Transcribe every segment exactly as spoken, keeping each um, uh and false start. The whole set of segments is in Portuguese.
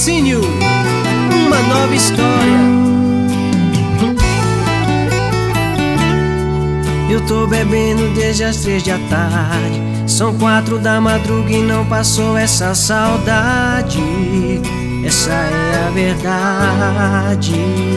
Patrocínio, uma nova história. Eu tô bebendo desde as três da tarde. São quatro da madruga e não passou essa saudade. Essa é a verdade.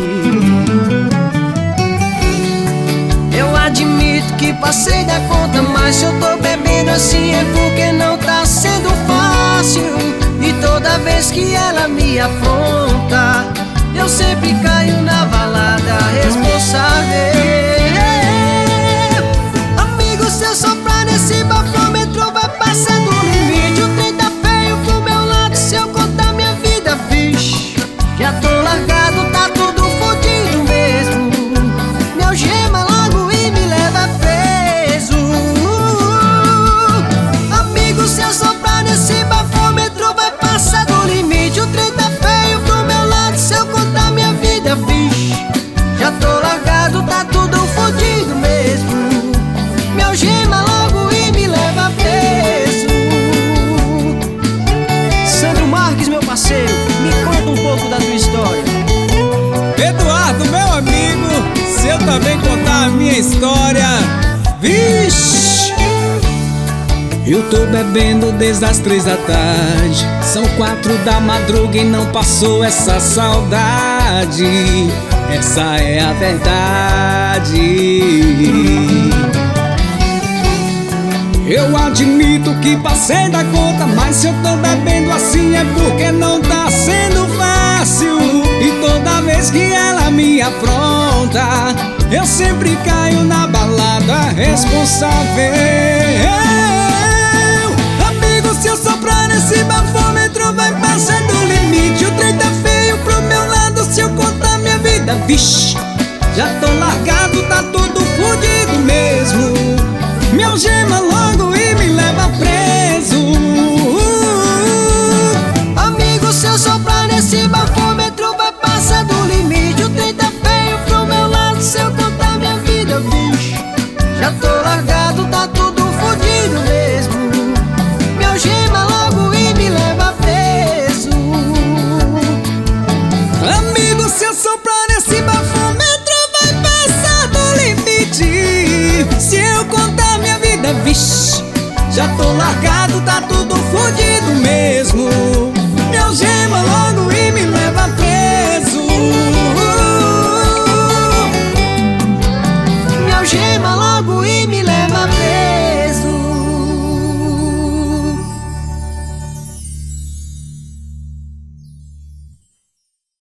Eu admito que passei da conta, mas se eu tô bebendo assim é porque não tá sendo fácil. E toda vez que ela me afronta, eu sempre caio na balada responsável. Amigo, se eu soprar nesse bafômetro vai passar do limite. O trem tá feio pro meu lado, se eu contar minha vida, vixe, já tô largado, tá tudo fodido mesmo. Me algema logo e me leva preso. Amigo, se eu soprar nesse bafômetro vai passar do limite. O trem tá feio pro meu lado, se eu contar minha vida, vixe, já tô largado, tá tudo fodido mesmo. Me algema logo e me leva preso. Sandro Marques, meu parceiro, me conta um pouco da tua história. Eduardo, meu amigo, se eu também contar a minha história, vixe! Eu tô bebendo desde as três da tarde. São quatro da madruga e não passou essa saudade. Essa é a verdade. Eu admito que passei da conta, mas se eu tô bebendo assim é porque não tá sendo fácil. E toda vez que ela me afronta, eu sempre caio na balada responsável. Amigo, se eu soprar nesse bafômetro vai passar do limite. O trem tá feio pro meu lado, se eu contar minha vida, vixe, já tô largado, tá tudo fodido mesmo. Me algema logo e me leva preso. Amigo, se eu soprar nesse bafômetro vai passar do limite. O trem tá feio pro meu lado, se eu contar minha vida, bicho, já tô largado, tá tudo fodido mesmo. Me algema logo e me leva preso. Amigo, se eu soprar nesse bafômetro vai passar do limite. Se eu contar minha vida, vixe, já tô largado, tá tudo fodido mesmo. Me algema logo e me leva preso. Me algema logo e me